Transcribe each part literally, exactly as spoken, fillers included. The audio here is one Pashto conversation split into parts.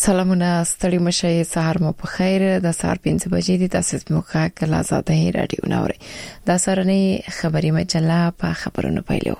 سلامونه ستړي مشه سهار مو په خیر د سهار پنځه بجې دي تاسو موخه کله آزادۍ رادیو نوري د سرنې خبري مجله په خبرونو پیلو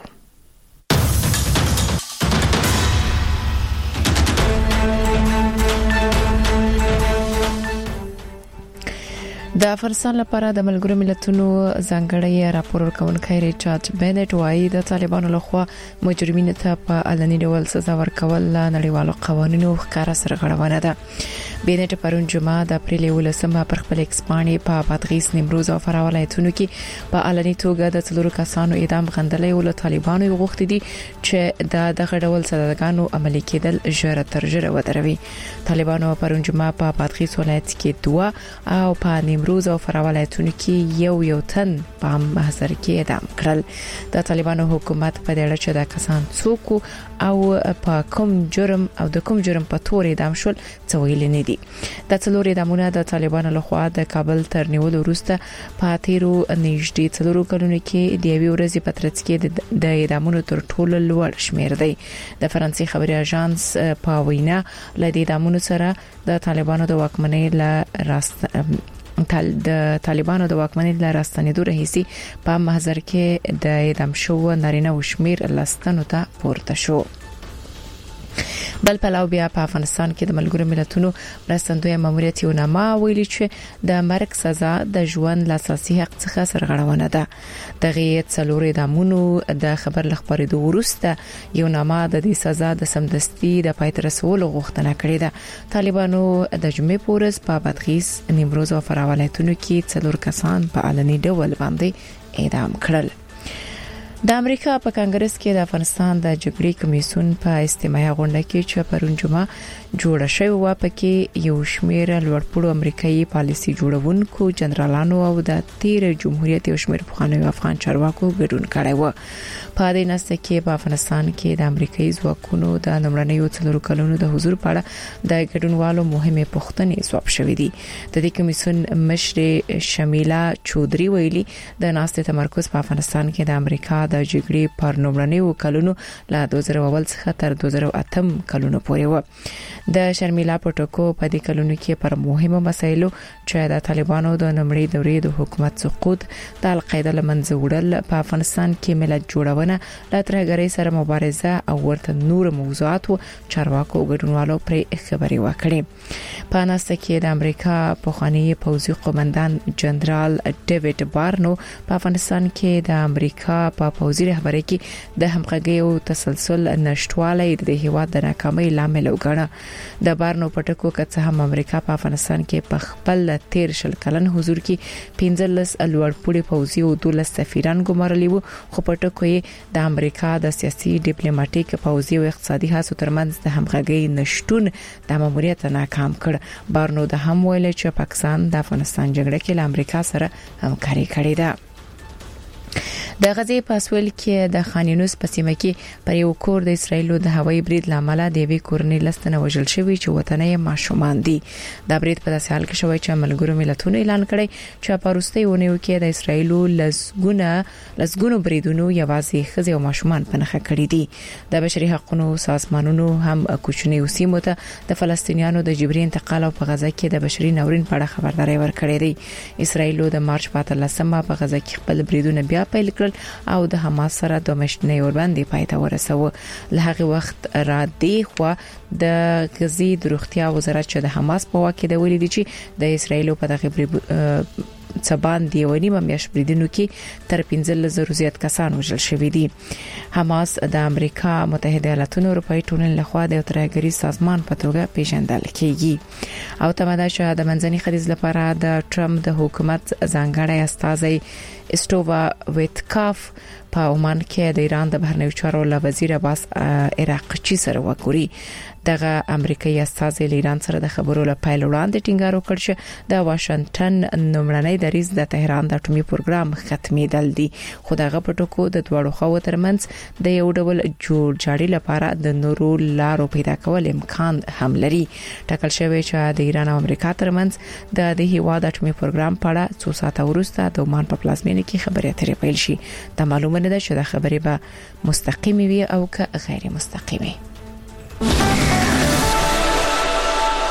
د افغانستان لپاره د ملګرو ملتونو ځانګړی راپور ورکونکي ریچارډ بنټ وايي د طالبانو لخوا مجرمینو ته په علني ډول سزا ورکول نړیوالو قوانینو ښکارا سرغړونه ده. بنټ پرون جمعه د اپریل ولسمه پر خپل ایکسپانی په بادغیس نیمروز او فراه ولایتونو کې په علني توګه د څلورو کسانو اعدام غندلې ول طالبانو غوښتي دي چې د دغه ډول سزاګانو عملي کېدل ژر تر ژره ودروي. طالبانو پرون جمعه په بادغیس ولایت کې دوه او په نیمروز او فراه ولایتونو کې یو یو تن په محضر کې اعدام کړل. د طالبانو حکومت په دې اړه چې د کسان څوک او په کوم جرم او د کوم جرم په تور اعدام شول څه ویل نه دي. د څلورو اعدامونه د طالبانو لخوا د کابل تر نیولو وروسته په تیرو نږدې څلورو کلونو کې د یوې ورځې په ترڅ کې د اعدامونو تر ټولو لوړ شمیر دی. د فرانسې خبري اژانس په وینا لدې اعدامونو سره د طالبانو د واکمنۍ ل راست د طالبانو د واکمنۍ ل راستنېدو راهیسي په محضر کې د اعدام شو نارینه او شمیر لستنو ته پورته شو. بل پلاو بیا په افغانستان کې د ملګرو ملتونو مرستندوی ماموریت یو نامه ویلي چې د مرګ سزا د ژوند اساسي حق څخه سرغړونه ده. دغه څلور اعدامونو د خبر لخبرېدو وروسته یو نامه د دې سزا د سمدستي د پایته رسولو غوښتنه کړې ده. طالبانو د جمعې پورز په بادغیس نیمروز او فراه ولایتونو کې څلور کسان په علني ډول باندې اعدام کړل. د امریکا په کانګرس کې د افغانستان د جګړې کمیسیون په استماعي غونډه کې چې پرون جمعه جوړه شوې و پکې یو شمېر لوړپوړو امریکایي پالیسي جوړونکو جنرالانو او د تیر جمهوریت یو شمېر پخوانیو افغان چارواکو ګډون کړی و. په دې نسته کې په افغانستان کې د امریکایي ځواکونو د نمړنیو څلورو کلونو د حضور په اړه د ګډونوالو مهمه پوښتنې ځواب شوې دي. د دې کمیسیون مشر شمیلا چودري ویلي د ناسته تمرکز په افغانستان کې د امریکا د جګړې پر نومړنیو کلونو له دوه زره اول څخه تر دوه زره اته کلونو پورې و. د شرمیلا پټوکو په دې کلونو کې پر مهمو مسایلو چې د طالبانو د نومړي دورې د حکومت سقوط د القاعده لمنځه وړل په افغانستان کې ملت جوړونه لا ترګری سره مبارزه او ورته نور موضوعات چارواکو ګډونوالو پر خبري وکړي. په ناسته کې د امریکا پخوانی پوځي قومندان جنرال ډیوډ بارنو په افغانستان کې د امریکا په پوځي رهبرۍ کې د همغږي او تسلسل نشټوالی د هیواد د ناکامۍ لامل وګڼه. د بارنو پټکو کڅه هم امریکا په افغانستان کې په خپل تیر شل کلن حضور کې پنځلس لوړپوړي پوځي او دولس سفیران ګمارلي وو، خو پټکو یې د امریکا د سیاسي ډیپلوماټیک پوځي او اقتصادي هڅو ترمنځ د همغږي نشټون د ماموریت ناکام کړ. بارنو د هم ویل چې پاکستان د افغانستان جګړه کې له امریکا سره همکاري کړې ده. د غزې په سویل کې د خان یونس په سیمه کې پر یو کور د اسرایل د هوایي برید لامل د وی کورنۍ لستنه وژل شوی چې وطنۍ ماشومان دي. د برید په داسې حال کې شوی چې ملګرو ملتونو اعلان کړی چې په وروستي ونیو کې د اسرایل لسګونه لسګونو بریدونو یوازې خزي او ماشومان په نخښه کړی دي. د بشري حقوقو سازمانونو هم کوچنی وسیمو ته د فلسطینیانو د جبري انتقال او په غزه کې د بشري ناورین په اړه خبرداري ورکړې ده. اسرایل د مارچ په اتلسمه په غزه کې خپل بریدونه بیا پیل کړل او د حماس سره د مشنې ورباندې پایته ورسوه. له هغه وخت را دی خو د غزې د روغتیا وزارت چې د حماس په واکه د ولیدي چې د اسرایل په دغه څبان دی ونیمه میاش بریدونو کې تر پنځه زره زیات کسان وژل شوي دي. حماس د امریکا متحده ایالاتونو اروپאי ټولنې لخوا د ترهګری سازمان په توګه پیژندل کیږي او تماده شو د منځني ختیځ لپاره د ټرمپ د حکومت ځانګړی استازی استووا ویتکاف په عمان کې د ایران د بهرنیو چارو وزیر عباس عراقچی سره وکړي. دغه امریکایي استازی ایران سره د خبرو له پیل وړاندې ټینګار وکړ چې د واشنگټن نومړنۍ دریځ د تهران د اټومي پروګرام ختمېدل دي، خو دغه پټکو د دوړو خو ترمنځ د یو ډول جوړ جاړي لپاره د نورو لارو پیدا کول امکان هم لري. ټاکل شوی چې د ایران او امریکا ترمنځ د د هیواد اټومي پروګرام په اړه څو ساعته وروسته د عمان په پلازمینه کې خبرې اترې پیل شي. د معلومه نه ده چې د خبرې به مستقیمي وي او که غیر مستقیمي.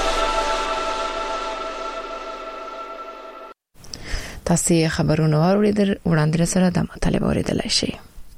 تاسو خبرونه اوریدل وړاندې سره د مطالبه اوریدلای شئ.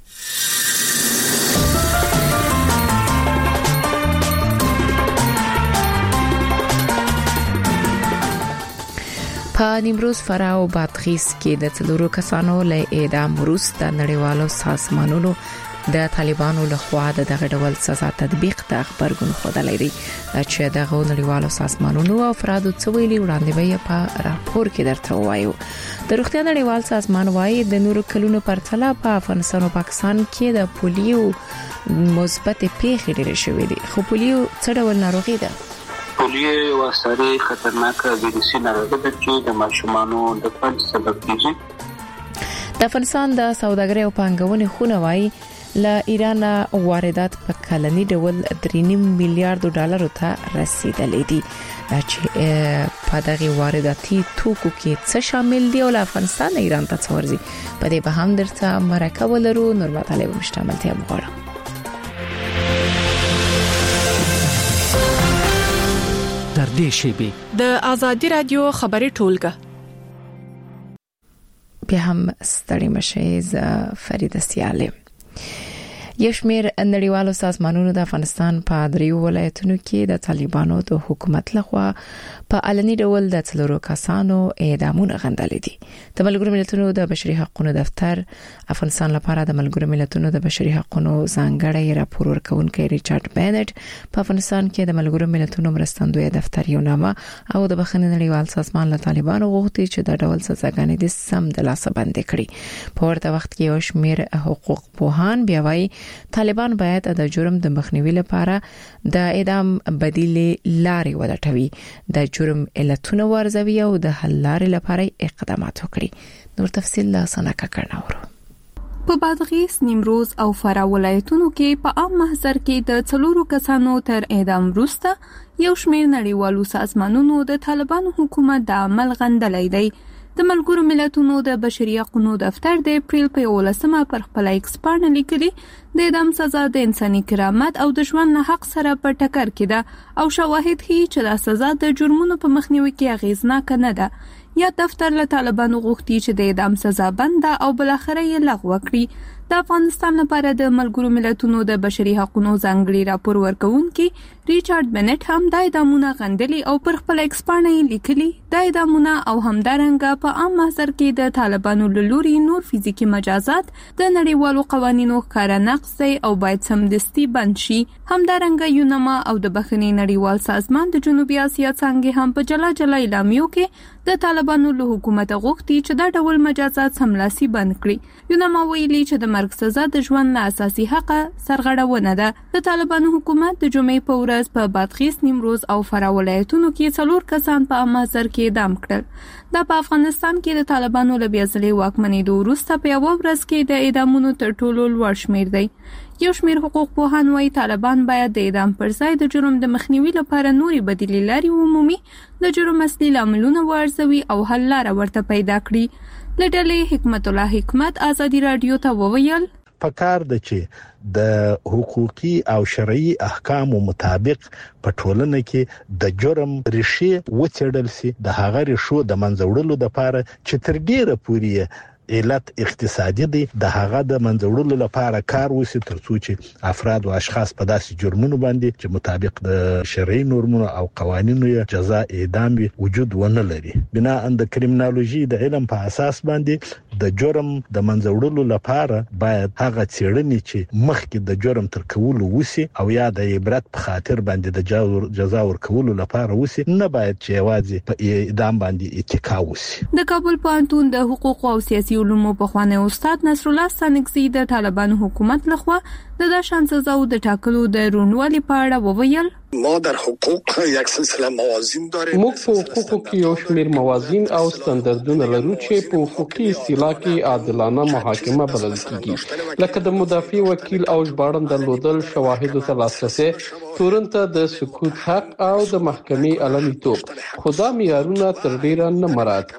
په نیمروز، فراه او بادغیس کې د څلورو کسانو له اعدام وروسته نړیوالو سازمانونو د طالبانو لخوا د دغه ډول سزا تطبیق ته خبرګون خوده لري چې دغه نړیوالو سازمانونو او افرادو څویلي وړاندې به په راپور کې درته وایو. د روغتیا نړیوال سازمان وايي د نورو کلونو پرتله په افغانستان او پاکستان کې د پولیو مثبت پیښې ډېرې شوې دي. خو پولیو څه ډول ناروغي ده؟ پولیو یو ساري خطرناکه ویروسي ناروغي ده چې د ماشومانو د فلج سبب کیږي. د افغانستان د سوداګرۍ او پانګونې خونه وايي له ایران واردات په کلنی ډول درې نیم میلیارډ ډالر ته رسیدلې دي چې په دغه وارداتي توکو کې څه شامل دي او له افغانستان ایران ته څورځي. په دې به هم درته مرکه ولرو. نور مطالب مشتملتیا وګورئ. در دې شیبه د ازادي رادیو خبري ټولګه بیا هم ستړي مشه ز فرید سیاله. یشمیر نړیوالو سازمانونو د افغانستان په دریو ولایتونو کې د طالبانو د حکومت لخوا په علني ډول د څلورو کسانو اعدامونه غندلې دي. د ملګرو ملتونو د بشري حقوقو دفتر افغانستان لپاره د ملګرو ملتونو د بشري حقوقو ځانګړی راپور ورکونکي ریچارډ بینټ په افغانستان کې د ملګرو ملتونو مرستندوی دفتر یو نامه او د بخښنې نړیوال سازمان له طالبانو غوښتي چې د ډول سزاګانې د سم د لاسه بندي کړي. په ورته وخت کې یو شمېر حقوق پوهان بیا وايي طالبان باید د جرم د مخنیوي لپاره د اعدام بدیلې لارې ولټوي، د جرم علتونه ورزوي او د حل لارې لپاره اقدامات وکړي. نور تفصیل لا سنکه کړناورو. په بادغیس، نیمروز او فراه ولایتونو کې په عام محضر کې د څلورو کسانو تر اعدام وروسته یو شمېر نړیوالو سازمانونو د طالبانو حکومت د عمل غندلې دی. د ملګرو ملتونو د بشري حقوقو دفتر د اپریل په یولسمه پر خپل ایکس باندې لیکلي د اعدام سزا د انساني کرامت او د ژوند نه حق سره په ټکر کې ده او شواهد ښیي چې دا سزا د جرمونو په مخنیوي کې اغیزناک نه ده. یا دفتر له طالبانو غوښتي چې د اعدام سزا بنده او بل اخره یې لغوه کړي. د افغانستان لپاره د ملګرو ملتونو د بشري حقوقو ځانګړي راپور ورکونکي ریچارډ بینټ هم د اعدامونو غندلي او پر خپل ایکس باندې لیکلي د اعدامونو او همدارنګه په عام محضر کې د طالبانو له لوري نور فزیکی مجازات د نړیوالو قوانینو ښکارا نقض دی او باید سمدستي بند شي. همدارنګه یونما او د بخښنې نړیوال سازمان د جنوبي اسیا څنګه هم په جلا جلا اعلامیو کې د طالبانو له حکومت غوښتي چې دا ډول مجازات سملاسي بند کړي. یونما ویلي چې د مرګ سزا د ژوند له اساسي حق سرغړونه ده. د طالبانو حکومت د جمعې په ورځ په بادغیس، نیمروز او فراه ولایتونو کې څلور کسان په عام محضر کې اعدام کړل. دا په افغانستان کې د طالبانو له بیا ځلې واکمنېدو وروسته په یوه ورځ کې د اعدامونو تر ټولو لوړ شمېر دی. یو شمېر حقوق پوهان وايي طالبان باید د اعدام پر ځای د جرم د مخنیوي لپاره نورې بدیلې لارې ومومي، د جرم اصلي لاملونه وارزوي او حل لاره ورته پیدا کړي. له ډلې حکمت الله حکمت ازادي رادیو ته وویل پکار د چې د حقوقي او شرعي احکامو مطابق په ټولنه کې د جرم ریښې وڅېړل شي، د هغه ریښو د منځوړلو لپاره چې تر ډیره پورې علت اقتصادي دي د هغه د منځوړلو لپاره کار وشي ترڅو چې افراد او اشخاص په داسې جرمونو باندې چې مطابق د شرعي نورمونو او قوانینو جزا اعدام وجود ونه لري. بنا ان د کریمینالوژي د علم په اساس باندې د جرم د منځوړلو لپاره باید هغه څېړنې چې مخکې د جرم تر کولو وشي او یا د عبرت په خاطر باندې د جزا ورکولو لپاره وشي، نه باید چې یوازې په اعدام باندې اتکا وشي. د کابل پوهنتون د حقوق او سیاسي علومو پخوانی استاد نصر الله ستانکزی د طالبانو حکومت لخوا د داشان سزاو د ټاکلو د رونوالي په اړه وویل ما در حقوق یک سلسله موازین داریم. موږ په حقوقو کې یو شمېر موازین او ستاندردونه لرو چې په حقوقي اصطلاح کې عادلانه محاکمه بلل کیږي، لکه د مدافع وکیل او ژباړن درلودل، شواهدو ته لاسرسي، تورن ته د سکوت حق او د محکمې علني توب. خدا معیارونه تر ډیره نه مراعات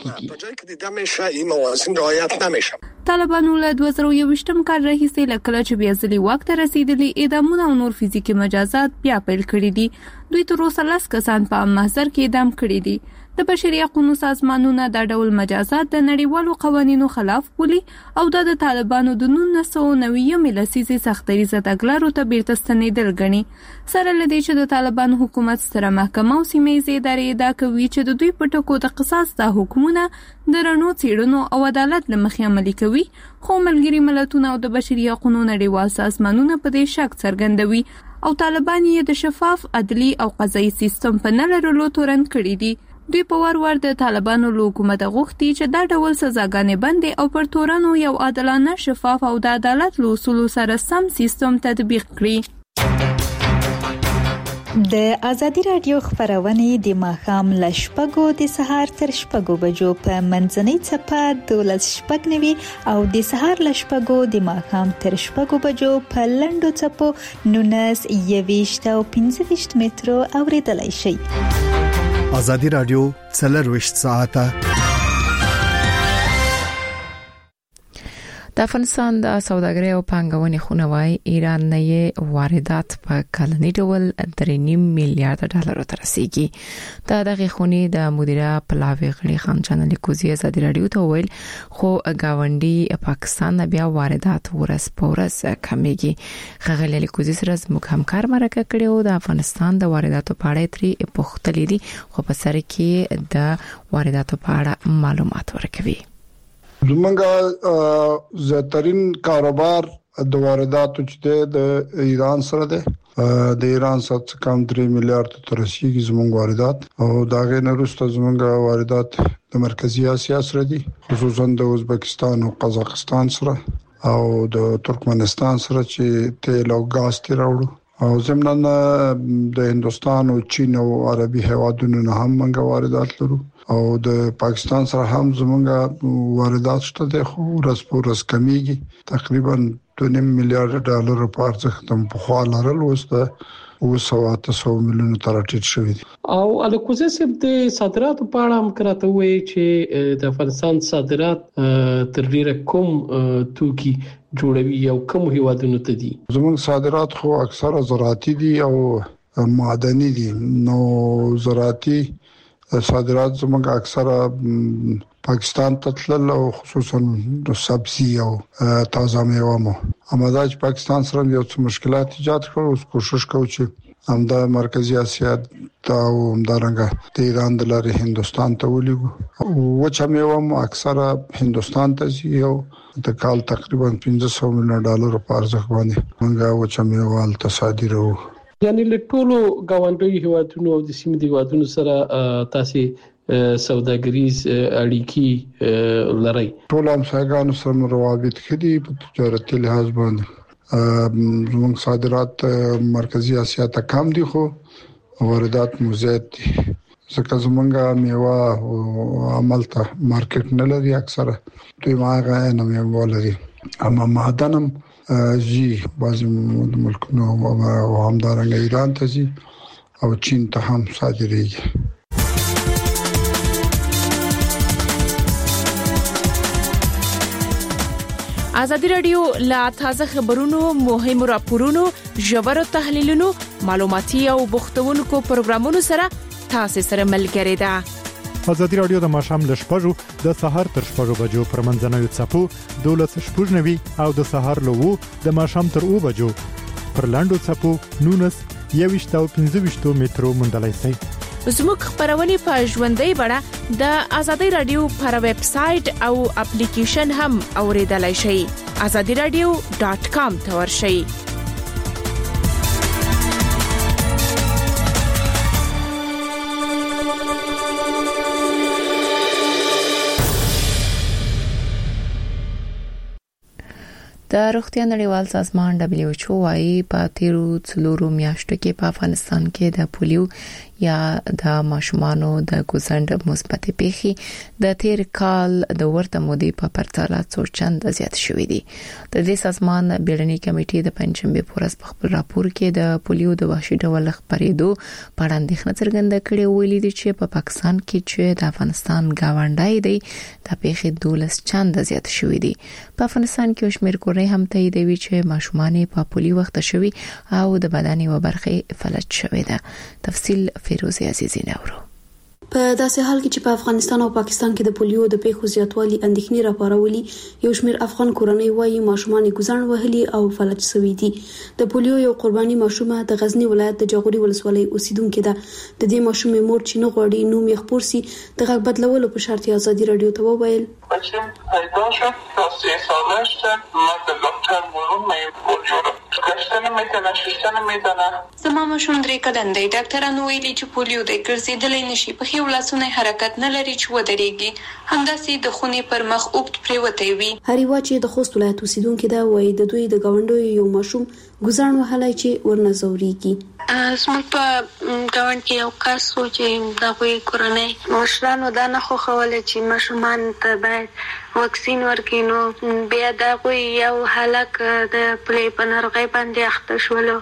کیږي. طالبانو له دوه زره یوویشتم کال راهیسې لکه چې بیا ځلې واک ته رسیدلي اعدامونه او نور فزیکي مجازات بیا پیل کړي دي. دوی تر اوسه لس کسان په عام محضر کې اعدام کړي دي. د بشري حقوقو سازمانونه دا ډول مجازات د نړیوالو قوانینو خلاف بولي او د طالبانو د نولس سوه نوي لسیزې سختریزه تګلارو ته بیرته ستنېدل ګڼي. سره لدې چې د طالبانو حکومت ستره محکمه او سیمه‌ییزې ادارې ادعا کوي چې د دوی په ټکو د قصاص د حکمونه د رڼو څېړنو او عدالت له مخې عملي کوي، خو ملګري ملتونه او د بشري حقوقو نړیوال سازمانونه په دې شک څرګندوي او طالبان یې د شفاف عدلي او قضایي سیستم په نه لرلو تورن کړي دي. دوی په وار وار د طالبانو له حکومت غوښتي چې دا ډول سزاګانې بندي او پر تورنو یو عادلانه، شفاف او د عدالت له اصولو سره سم سیستم تطبیق کړي. د ازادي رادیو خبرونه د ماښام له شپږو د سهار تر شپږو بجو په منځنۍ چپه دولس شپږ نوي او د سهار له شپږو د ماښام تر شپږو بجو په لنډو چپو نونس یويشت او پنځه ویشت مترو اوریدلای شي. ازادي رادیو څلرویشت ساعته د افغانستان د سوداګرۍ او پانګونې خونه وايي ایران نه یې واردات په کلنی ډول درې نیم میلیارډ ډالر ته رسیدي. دا دغه خونې د مدیره پلاوی غړي خان چنل کوزي ازادي رادیو ته ویل، خو گاونډي پاکستان بیا واردات ورس پورس کمیږي. خغلی کوزي سره زموږ همکار مرکه کړي او د افغانستان د وارداتو په اړه تری پوښتلې دي، خو په سر کې د وارداتو په اړه معلومات ورکوي. زمونږه زیاترین کاروبار د وارداتو چې د ایران سره ده، د ایران سره کم درې میلیارډ ته رسیدي زمونږ واردات، او دا غیر وروسته زمونږ واردات د مرکزی اسیا سره دي، خصوصا د ازبکستان او قزاقستان سره او د ترکمنستان سره چې تیل او غاز تی راوړو، او زمونږ د هندستان او چین او عربي هیوادونو نه هم موږ واردات لرو، او د پاکستان سره هم زمونږ واردات شته د خو ورځ په ورځ کمیږي. تقریبا دوه نیم میلیارډ ډالر په ارزښت هم په خوا لرل اوس د اوه سوه اته سوه میلیونو تر ټیټ شوی دي. او الکوزه سم د صادراتو په اړه هم کراته وایي چې د افغانستان صادرات تر ډیره کوم توکي جوړوي او کوم هیوادونو ته دي؟ زمونږ صادرات خو اکثره زراعتي دي او معدني دي. نو زراعتي صادرات زموږ اکثره پاکستان ته تلل او خصوصا د سبزی او تازه میوه مو امدا چې پاکستان سره یو څه مشکلات ایجاد کړو. اوس کوشش کوو چې همدا مرکزی اسیا ته او همدارنګه د ایران د لارې هندستان ته ولېږو. وچه میوه مو اکثره هندستان ته ځي او د کال تقریبا پنځه سوه میلیون ډالر په ارزښت باندې موږ وچه میوه ال تصادیرو. یعنی له ټولو گاونډي هیوادونو او د سیمې د هیوادونو سره تاسو سوداګریز اړیکې لرئ؟ ټول همسایګانو سره روابط کړي په تجارتي لحاظ باندې. زموږ صادرات مرکزی اسیا ته کم دي خو واردات مو زیات دي، ځکه زموږ میوه او عمل ته مارکیټ نه لري. اکثره دوی ماغه نه میوه لري، اما معدنم جی بعضی ملکونو او همدارنګه ایران ته جی او چین ته هم صادریږي. ازادي رادیو لا تازه خبرونو، مهم راپورونو، ژور تحلیلونو، معلوماتي او بوختونکو پروګرامونو سره تاسو سره ملګری ده. ازادي رادیو د ماښام له شپږو د سهار تر شپږو بجو پر منځنوي چپو دولس شپږ نوي او د سهار له وو د ماښام تر اوه بجو پر لاندو چپو نونس یويشت او پنځه ویشت مترو مندلای شي. زموږ خبرونه په ژوندۍ بڼه د ازادي رادیو پر ویب سټ او اپلیکیشن هم اوریدلای شئ. azadi radio dot com ته ورشئ. د روغتیا نړیوال سازمان دبليو ایچ او وايي په تیرو څلورو میاشتو کې په افغانستان کې د پولیو یا د ماشومانو د ګوزند مثبت پیخي د تیر کال د ورته مودې په پرتله څو چند زیات شوې دي. د دې سازمان بیړنی کمیټې د پنځمبه پورس په خپل راپور کې د پولیو د وحشي ډول خبرېدو په اړه اندېښنه څرګنده کړې ویلي دي چې په پاکستان کې چې د افغانستان گاونډای دی د پیخي دولس چند زیات شوې دي. په افغانستان کې شمیر کورنۍ هم تاییدوي چې ماشومان په پولیو وخت شوي او د بدن یو برخه فلج شوې ده. تفصیل فیروز عزیزی نورو. په داسې حال کې چې په افغانستان او پاکستان کې د پولیو د پیښو زیاتوالي اندېښنې راپارولي، یو شمېر افغان کورنۍ وايي ماشومان ګزان وهلي او فلج شوي دي. د پولیو یو قرباني ماشومه د غزنی ولایت د جغوري ولسوالۍ اوسیدونکې ده. د دې ماشومې مور چې نه غواړي نوم یې خپور سي، د غږ بدلولو په شرط ازادي رادیو ته وویل: بچم پیدا شد تا سه ساله شد، من به دکتر برون میبرم، گشتن میکنه، ششتن میزنه. زما ماشوم درې کلن دی. ډاکټرانو ویلي چې پولیو دی، ګرځېدلی نشي، په ښي لاسونه حرکت نه لري چې ودرېږي، همداسې د خونې پر مخ اوږد پرېوتی وي. هریوا چې د خوست ولایت اوسیدونکې ده وایي د دوی د ګاونډیو یو ماشوم ګزان وهلی چې ورنه ځورېږي. زموږ په ګاونډ کې یو کس و چې د هغوی کورنۍ مشرانو دا نه خوښوله چې ماشومان ته باید واکسین ورکړي، نو بیا د هغوی یو هلک د پلې په ناروغۍ باندې اخته شولو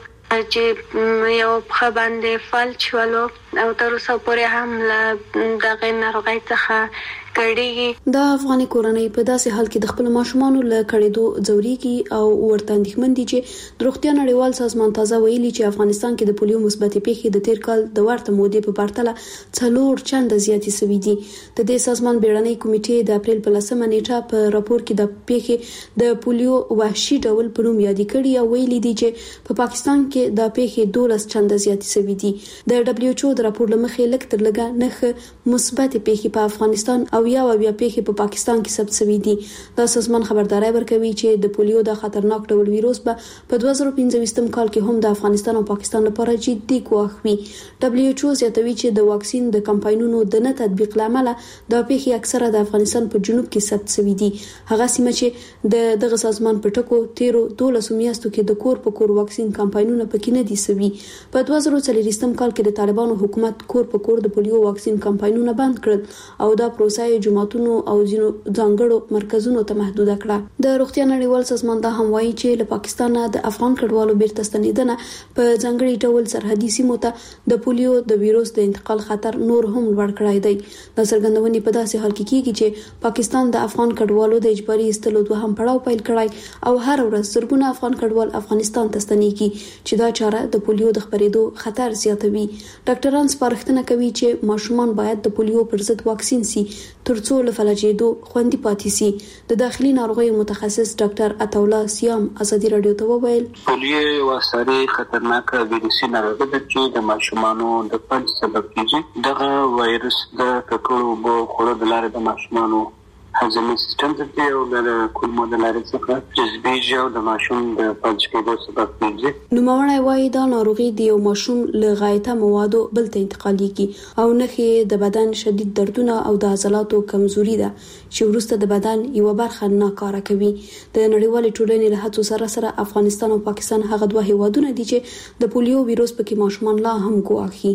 چې یو پښه باندې فلج شولو او تر اوسه پورې هم له دغې ناروغۍ څخه کړيږي. د افغاني کورنۍ په داسې حال کې د خپل ماشومانو له کړېدو ځوريږي او ورته اندېښمن دي چې د روغتیا نړیوال سازمان تازه ویلي چې افغانستان کې د پولیو مثبتې پیښې د تیر کال د ورته مودې په پرتله څلور چنده زیاتې شوې دي. د دې سازمان بیړنۍ کمیټې د اپریل په لسمه نیټه په راپور کې د پیښې د پولیو وحشي ډول په نوم یاد کړي او ویلي دي چې په پاکستان کې د پیښې دولس چنده زیاتې شوې دي. د دبليو ایچ او د راپور لمخې لږ تر لږه نه مثبتې پیښې په افغانستان او یا بیا پیښې په پاکستان کې ثبت شوې دي. دا سازمان خبرداري ورکوي چې د پولیو د خطرناک ډول ویروس به په دوه زره پنځه کال کې هم د افغانستان او پاکستان لپاره جدي ګواښ وي. دبليو ایچ او زیاتوي چې د واکسین د کمپاینونو د نه تطبیق لامل د پیښې اکثره د افغانستان په جنوب کې ثبت شوې دي. هغه سیمه چې د دغه سازمان په ټکو تیرو دولس میاشتو کې د کور په کور واکسین کمپاینونه پکې نه دي شوي. په دوه زره څلور کال کې د طالبانو حکومت کور په کور د پولیو واکسین کمپاینونه بند کړل او دا پروسه جمعه او ځینو ځانګړو مرکزونو ته محدود کړه. د روغتیا نړیوال سازمان دا هم وایي چې له پاکستان د افغان کډوالو بیرته ستنیدنه په ځانګړي ډول سرحدي سیمو ته د پولیو د ویروس د انتقال خطر نور هم لوړ کړی دی. د څرګندونې په داسې حال کې کیږي چې پاکستان د افغان کډوالو د اجباري ایستلو دوهم پړاو پیل کړی او هر ورځ زرګونه افغان کډوال افغانستان ته ستنیږي چې دا چاره د پولیو د خپرېدو خطر زیاتوي. ډاکټران سپارښتنه کوي چې ماشومان باید د پولیو پر ضد واکسین سي ترڅو له فلجېدو خوندي پاتې سي. د داخلي ناروغیو متخصص ډاکټر عطاالله سیام ازادي رادیو ته وویل: پولیو یو ساري خطرناک ویروسي ناروغي ده چې د ماشومانو د فلج سبب کیږي. دغه وایرس د ککړو اوبو خوړو د لارې د ماشومانو هضمي سیستم ته او د کولمو د لارې څخه جذبېږي او د ماشوم د فلج کېدو سبب کیږي. نوموړی وایي دا ناروغي د یو ماشوم له غایطه موادو بل ته انتقالېږي او نښې د بدن شدید دردونه او د عضلاتو کمزوري ده چې وروسته د بدن یو برخه ناکاره کوي. د نړیوالې ټولنې له هڅو سره سره افغانستان او پاکستان هغه دوه هیوادونه دي چې د پولیو ویروس پکې ماشومان لا هم ګواښي.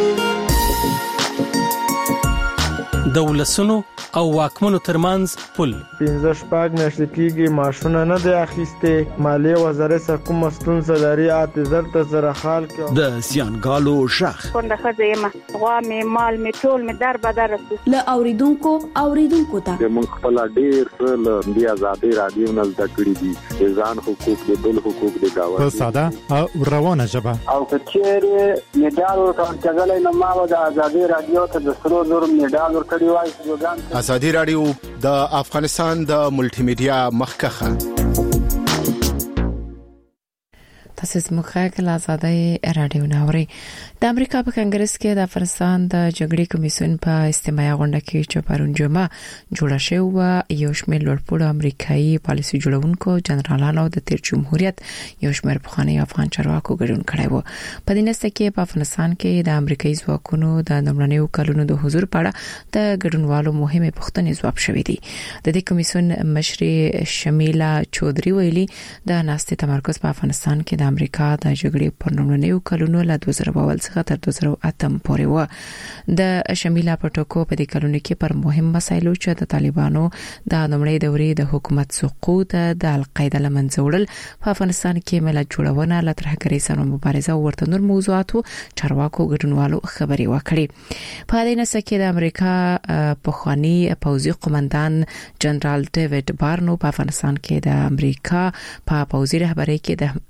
د ولسونو او واکمنو ترمنځ پل پنځه شپږ میاشتې کېږي ماشونه نه دی اخیستې. مالیې وزارت څخه کومه ستونزه لري اته زر ته زره خال کې د سیانګالو شخ څنګه خځه یم غوا مې مال مې ټول مې در بدر رسو له اوریدونکو اوریدونکو ته موږ خپل ډیر له دی آزادي رادیو نه زده کړی دي ځان حقوق د بل حقوق د گاوه په ساده او روانه ژبه او کچېره میډال ورکړل نه ما د آزادي رادیو ته د سرو زر میډال ورکړی وای. ازادي رادیو د افغانستان د ملټي میډیا مخکخه. تاسو زموږ خاله آزادي رادیو ناوري. د امریکا په کانګرس کې د افغانستان د جګړې کمیسیون په استماعي غونډه کې چې پرون جمعه جوړه شوې یو شمېر لوړپوړو امریکایي پالیسي جوړونکو جنرالانو د تیر جمهوریت یو شمېر پخوانی افغان چارواکو ګډون کړی و. په دې نسته کې په افغانستان کې د امریکایي ځواکونو د نمړنیو کلونو د حضور په اړه د ګډونوالو مهمه پوښتنې ځواب شوې دي. د دې کمیسیون مشر شمیلا چودري ویلي د ناستې تمرکز په افغانستان کې د امریکا د جګړې پر نمړنیو کلونو له دوه زره اول څخه تر دوه زره اته پورې و. د شمیلا پټوکو په دې کلونو کې پر مهم مسایلو چې د طالبانو د نمړنۍ دورې د حکومت سقوط د القاعده لمنځوړل په افغانستان کې ملت جوړونه له ترهګرۍ سره مبارزه او ورته نور موضوعاتو چارواکو ګډونوالو خبري وکړي. په دې نسه کې د امریکا پخوانی پوځي قومندان جنرال ډیوډ بارنو په افغانستان کې د امریکا په پوځي رهبرۍ کې د همغږۍ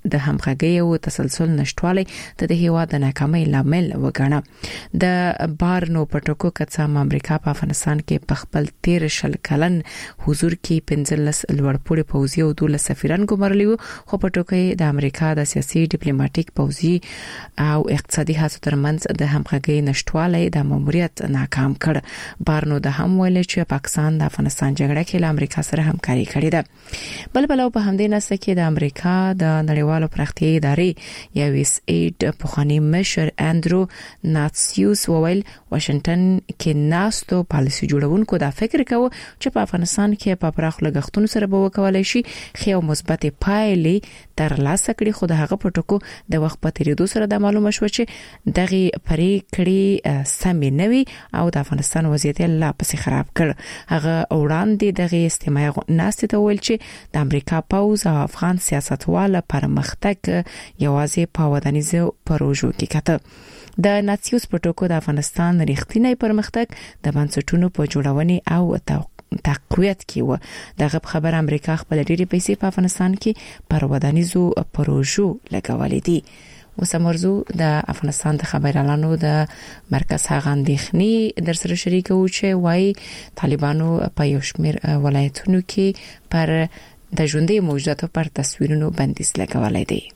همغږي او تسلسل نشټوالی د هیواد د ناکامۍ لامل وګڼه د بارنو پټوکو کڅام امریکا په افغانستان کې په خپل تیر شل کلن حضور کې پنځلس لوړپوړي پوځي او دوله سفیران ګمارلی وو خو پټوکي د امریکا د سیاسي ډیپلوماټیک پوځي او اقتصادي هڅو ترمنځ د همغږي نشټوالی د ماموریت ناکام کړ بارنو د هم ویل چې پاکستان د افغانستان جګړه کې له امریکا سره همکاري کړې ده بل بل په همدې نسته کې د امریکا د نړیوالو پراختیایي ادارې یو اس ایډ پخوانی مشر اندرو ناتسیوس وویل واشنگټن کې ناستو پالیسي جوړونکو دا فکر کوي چې په افغانستان کې په پراخ لګښتونو سره به وکولای شي خو مثبت پایلې ترلاسه کړي خو د هغه پټکو د وخت په تیریدو سره د معلومه شو چې دغه پریکړې سمې نه وي او د افغانستان وضعیت لا پسې خراب کړ هغه وړاندې دغه استماعي ناستې ته ویل چې د امریکا پوز او افغان سیاستوال پرمختګ یوازې په ودانیزو پروژو کې کته د ناتسیوس پټوکو د افغانستان ریښتینی پرمختګ د بنسټونو په جوړونې او تقویت کې و دغه خبر امریکا خپل ډېری پیسې په افغانستان کې پر ودانیزو پروژو لګولې دي وسمرزو د افغانستان د خبريالانو د مرکز هغه اندېښنې در سره شریکو چې وايي طالبانو په یو شمېر ولایتونو کې پر د ژوندۍ موجوداتو پر تصویرونو بندیز لګولای دی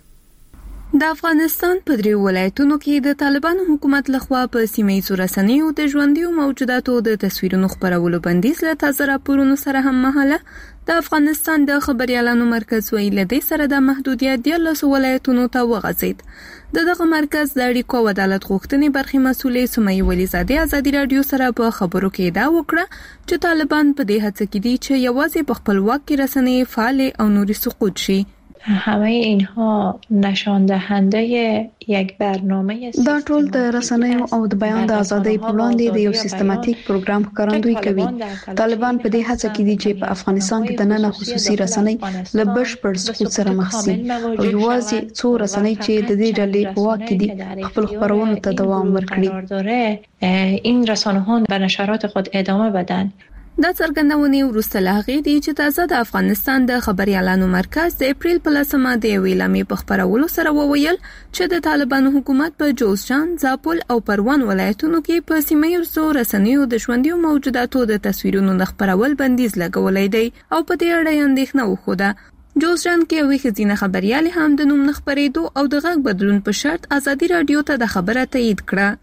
د افغانستان په درې ولایتونو کې د طالبانو حکومت لخوا په سیمه رسنیو د ژوندۍ موجوداتو د تصویرونو خپرولو بندیز له تازه راپورونو سره هم مهاله د افغانستان د خبريالانو مرکز ویل دی سره د محدودیت د لاسو ولایتونو ته وغځید دغه مرکز د اړیکو عدالت غوښتنې برخې مسولې سمې ولیزاده ازادي رادیو سره په خبرو کې دا وکړه چې طالبان په دې هڅه کې دي چې یوازې په خپل واک کې رسنۍ فعال او نوري سقوط شي همه اینها نشان دهنده یک برنامه دا ټول د رسنیو او د بیان د ازادۍ په وړاندې د یو سیستماتیک پروګرام ښکارندویي کوي طالبان په دې هڅه کې دي چې په افغانستان کې د نن خصوصي رسنۍ له بشپړ سقوط سره مخ شي او یوازې څو رسنۍ چې د دې ډلې په واک کې دي خپل خبرونو ته دوام ورکړي این رسانه ها به نشرات خود ادامه بدن دا څرګندونه وروسته لاغې دي چې تازه د افغانستان د خبريالانو مرکز د اپریل په لسمه د ویلامې په خبرولو سره وویل چې د طالبانو حکومت په جوزجان، زابل او پروان ولایتونو کې په سیمه رسنیو د ژوندۍ موجوداتو د تصویرونو د خبرول بندیز لګولای دی او په دې اړه اندېښنه وښوده جوزجان کې یو ښځینه خبريال هم د نوم نخبرېدو او د غږ بدلون په شرط ازادي رادیو ته د خبره تایید کړه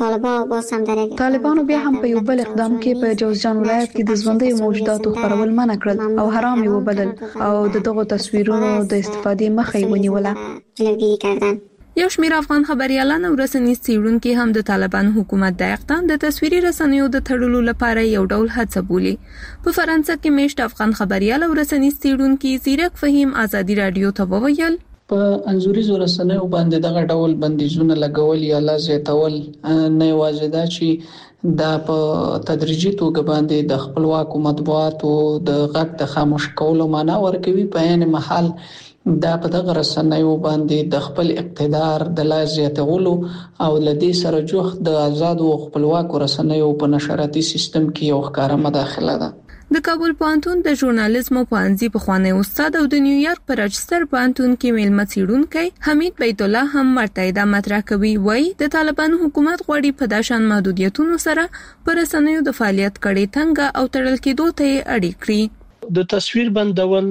طالبانو بیا هم په یو بل اقدام کې په جوزجان ولایت کې د ژوندۍ موجوداتو خبرول منع کړل او حرام یې وبلل او دغه تصویرونو د استفادې مخه یې ونیوله یو شمېر افغان خبريالان او رسنیز څېړونکي هم د طالبانو حکومت د اقدام د تصویري رسنیو د تړلو لپاره یو ډول هڅه بولي په فرانسه کې میشت افغان خبريال او رسنیز څېړونکي زیرک فهیم ازادي رادیو ته وویل په انزوريزو رسنیو باندې دغه ډول بندیزونه لګول یا لا زیاتول نه یوازې دا چې دا په تدریجي توګه باندې د خپلواک مطبوعات او د غږ د خاموش کولو معنا ورکوي په عین محل دا په دغه رسنیو باندې د خپل اقتدار د لا زیاتولو او لدی سره جوخ د آزاد او خپلواک رسنیو په نشراتي سیستم کې یو ښکارا مداخله ده د کابل پوهنتون د ژورنالیزم پوهنځي پخوانی استاد او د نیویارک په راجستر پوهنتون کې میلمه څېړونکی حمید بیت الله هم ورته دا مطرح کوي وایي د طالبانو حکومت غواړي په داشان محدودیتونو سره پر رسنیو د فعالیت کړي تنګ او تړل کېدو ته اړې کړي د تصویر بندول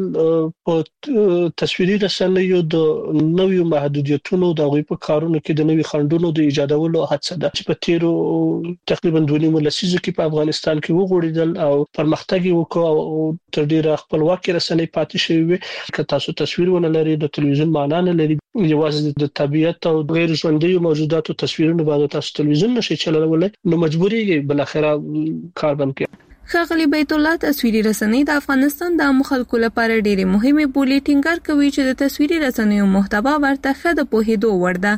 په تصویري رسنیو د نویو محدودیتونو د غوي په کارونو کې د نوي خندونو د ایجادولو هڅه ده چې په تیرو تقریبا دوه نیمه لسیزو کې په افغانستان کې وګړیدل او پرمختګ وکړ او تر ډیره خپلواکي رسنۍ پاتې شوی که تاسو تصویر ونه لري د تلویزیون معنا نه لري یوازې د طبيعت او غیر ژوندۍ موجوداتو تصویرونه باندې تاسو تلویزیون نشي چلولای نو مجبوري بل اخره کار بند کړئ ښاغلي بیت الله تصویري رسنۍ د افغانستان د عامو خلکو لپاره ډېرې مهمه بولي ټینګار کوي چې د تصویري رسنیو محتوا ورته ښه د پوهېدو وړ ده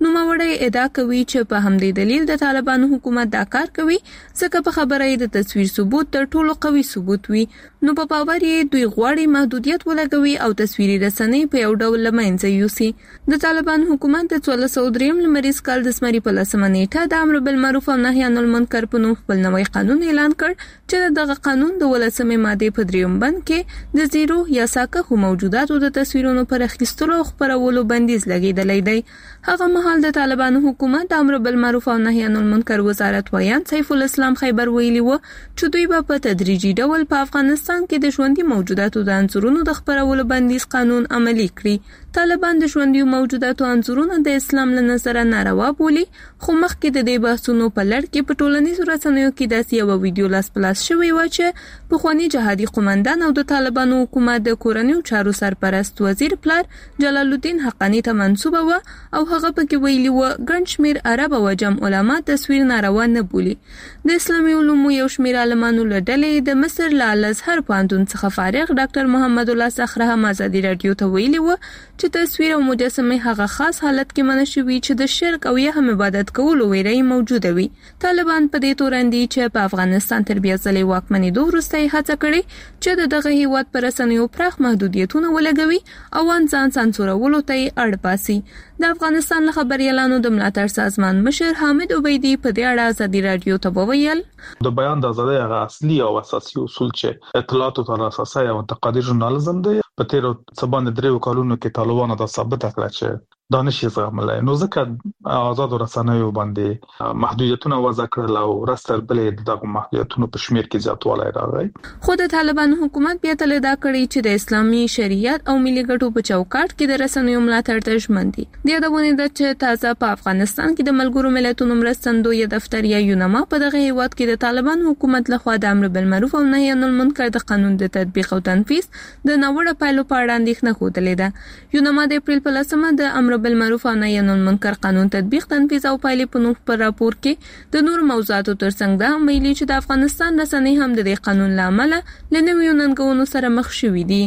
نوموړی ادعا کوي چې په همدې دلیل د طالبانو حکومت دا کار کوي ځکه په خبره یې د تصویر ثبوت تر ټولو قوي ثبوت وي. نو په باور یې دوی غواړي محدودیت ولګوي او تصویري رسنۍ په یو ډول لمنځه یوسي. د طالبان حکومت د څوارلس سوه دریم لمریز کال د زمري په لسمه نیټه د امر بالمعروف او نهي عن المنکر په نوم خپل نوی قانون اعلان کړ چې دغه قانون د ولسمې ماده په دریم بند کې د زیرو یا ساکه موجوداتو د تصویرونو پر اخیستلو او خپرولو بندیز لګیدلی دی. هغه مهال د طالبانو حکومت د امر بالمعروف او نهي عن المنکر وزارت ویان سیف الاسلام خیبر ویلي و چې دوی به په تدریجي ډول په افغانستان کې د ژوندۍ موجوداتو د انځورونو د خپرولو بندیز قانون عملي کړي. طالبان د ژوندۍ موجوداتو انځورونه د اسلام له نظره ناروا بولي، خو مخکې د دې بحثونو په لړ کې په ټولنیزو رسنیو کې داسې یو ویډیو لاس په لاس شوی و چې پخوانی جهادي قومندان او د طالبانو حکومت د کورنیو چارو سرپرست وزیر پلار جلال الدین حقانی ته منسوبه و او هغه پکې ویلي و ګڼ شمېر عرب او عجم علما تصویر ناروا نه بولي. د اسلامي علومو یو شمېر عالمانو له ډلې د مصر له الازهر پوهنتون څخه فارغ ډاکټر محمد الله صخره هم ازادي راډیو ته ویلي و چې تصویر او مجسمه هغه خاص حالت کې منع شوي چې د شرک او یا هم عبادت کولو ویره موجوده وي. طالبان په دې تورندي چې په افغانستان تر بیا ځلې واکمنېدو وروسته هڅه کړې چې د دغه هیواد پر رسنیو پراخ محدودیتونه ولګوي او ځان سانسورولو ته یې اړ باسي. د افغانستان له خبريالانو د ملاتړ سازمان مشر حامد عبیدی په دې اړه ازادي راډیو ته وویل د بیان د ازادۍ هغه اصلي او اساسي اصول چې اطلاعاتو ته اساسي او تقاضي ژورنالیزم دی په تیر څه باندې درې کالونو کې طالبانو دا ثابت کړل چې دانش یې زغملای. نو ځکه آزاد رسنیو باندې محدودیتونه وضع کړل او رستر بلې دغه محدودیتونو په شمیر کې زیاتوالی راغی. خو د طالبانو حکومت بیا تل دا کړی چې د اسلامي شریعت او ملي ګټو په چوکاټ کې د رسنیو ملاتړ ته ژمن دي. د یادونه ده چې تازه په افغانستان کې د ملګرو ملتونو مرستندوی دفتر یا یونما په دغه هیواد کې د طالبانو حکومت لخوا د امر بالمعروف او نهي عن المنکر د قانون د تطبیق او تنفيذ د نوړه پایلو په اړه اندېښنه خوده ده. یونما د اپریل په لسمه د امر بالمعروف او نهي عن المنکر قانون تطبیق تنفيذ او پایلې په نوم پر راپور کې د نور موضوعاتو ترڅنګ دا هم ویلي چې د افغانستان رسنۍ هم د دې قانون لامل له نویو ننګونو سره مخ شوي دي.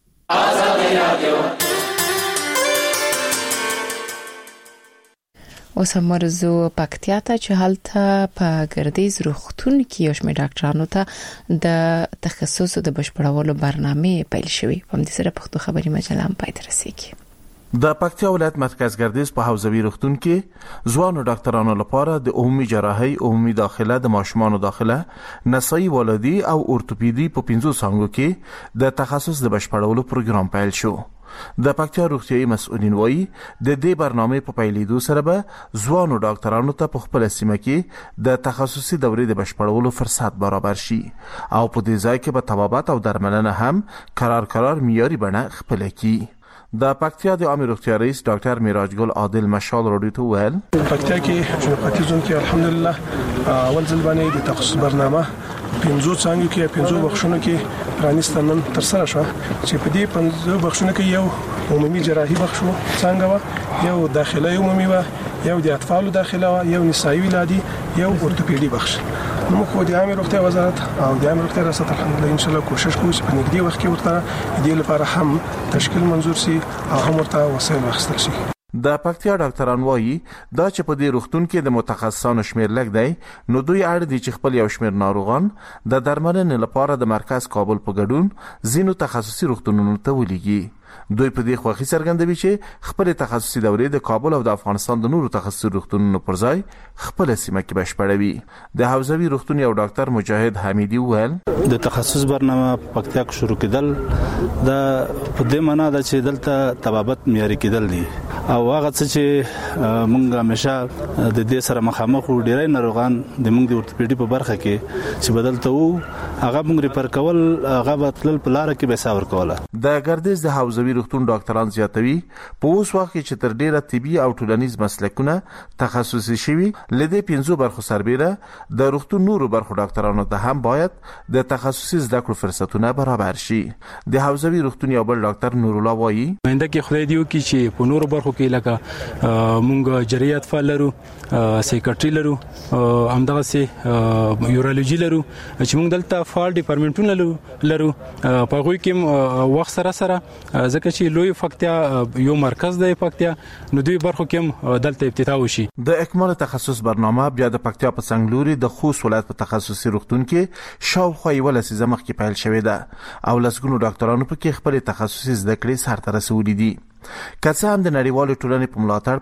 ازادي رادیو اوس هم ورزو پکتیا ته چې هلته په ګردیز روغتون کې یو شمېر ډاکټرانو ته د تخصص د بشپړولو برنامه پیل شوې. په دې سره پښتو خبري مجله هم پای ته رسیږي. د پکتیا ولایت مرکز ګردیز په حوزوي روغتون کې ځوانو ډاکټرانو لپاره د عمومي جراحي، عمومي داخله، د ماشومانو داخله، نسایي ولادي او اورتوپیدي په پنځو څانګو کې د تخصص د بشپړولو پروګرام پیل شو. د پکتیا روغتیايي مسؤلین وایي د دې برنامه په پیلېدو سره به ځوانو ډاکټرانو ته په خپل سیمه کې د تخصصي دورې د بشپړولو فرصت برابر شي او په دې ځای کې به طبابت او درملنه هم قرار قرار معیاري بڼه خپل کړي. د پکتیا د عامه روغتیا رئیس ډاکټر میراج ګل عادل مشال راډیو ته ویل پکتیا کې چې پکتیا زون کې الحمدلله اول ځل باندې د تخصص برنامه پنځو څانګو کې پنځو بخښونو کې پرانیستنن تر سره شو چې په دې پنځو بخښونو کې یو عمومي جراحي بخښو څنګه و، یو داخله عمومي و، یو د اطفالو داخله و، یو نسایي ولادي، یو اورتوپیدي بخښ. نو خو د عامه روغتیا وزارت او د عامه روغتیا ریاست الحمدلله ان شاء الله کوشش کوي چې په نږدې وخت کې ورته دې لپاره هم تشکیل منظور شي او هم ورته وسایل واخیستل شي. د پکتیا ډاکټران وایي دا چې په دې روغتون کې د متخصصانو شمیر لږ دی، نو دوی اړ دي چې خپل یو شمیر ناروغان د درملنې لپاره د مرکز کابل په ګډون ځینو تخصصي روغتونونو ته ولېږي. دوی په دې خوښي څرګندوي چې خپل تخصصي دورې د کابل او د افغانستان د نورو تخصصي روغتونونو پر ځای خپل سیمه کې بشپړوي. د حوزوي روغتون یو ډاکټر مجاهد حمیدي وویل د تخصص برنامه په پکتیا کې شروع کېدل د په دې معنی ده چې دلته طبابت معیاري کېدل دي او هغه څه چې موږ همیشه د دې سره مخامخ وو. ډېری ناروغان د موږ د اورتوپیډي په برخه کې چې بدلته وو هغه موږ ریفر کول هغه بدلل په لار کې به ساور کوله. د ګردیز د حوزوي روغتون ډاکټران زیاتوي په اوس وخت کې چې تر ډیره طبي او ټولنیز مسلکونه تخصصي شوي لدې پنځو برخو سربېره د روغتون نورو برخو ډاکټرانو ته هم باید د تخصصي زده کړو فرصتونه برابر شي. د حوزوي روغتون یو بل ډاکټر نور الله وایي منده کې خدای دیو کې چې په نورو برخو کې لکه مونږ جریات فعال لرو، سیکریټري لرو، همدغه سي یورولوژي لرو چې مونږ دلته فعال ډیپارټمنټونه لرو. په غوي کې وخت سره سره ځکه چې لوی فکتیا یو مرکز دی پکتیا، نو دوی برخو کې دلته افتتاح وشي. د اکمال تخصص برنامه بیا د پکتیا په څنګلوري د خوست ولایت په تخصصي روغتون کې شاوخوا یو لسیزه مخکې پیل شوې ده او لسګونو ډاکټرانو په کې خپل تخصصي زده کړې سر ته رسولې دي. که څه هم د نړیوالو ټولنې په ملاتړ